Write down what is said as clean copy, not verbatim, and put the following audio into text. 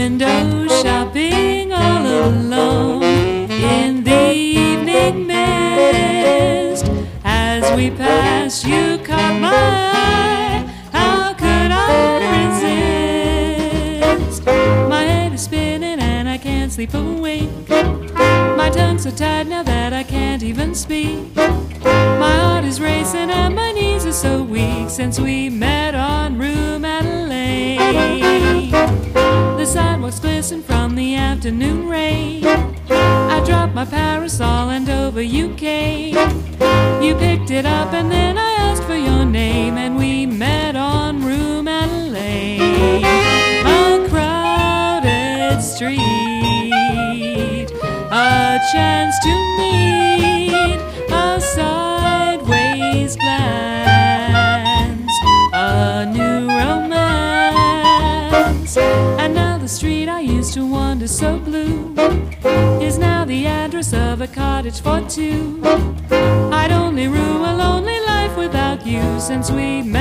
window shopping all alone in the evening mist. As we passed, you caught my eye. How could I resist? My head is spinning and I can't sleep a wink. My tongue's so tied now that I can't even speak. My heart is racing and my knees are so weak since we met on Rue Madeleine. The sidewalks glisten from the afternoon rain. I dropped my parasol and over you came. You picked it up and then I asked for your name, and we met on Rue Madeleine. A crowded street, a chance to meet, a sideways glance, a new romance. And now the street I used to wander so blue is now the address of a cottage for two. I'd only rue a lonely life without you since we met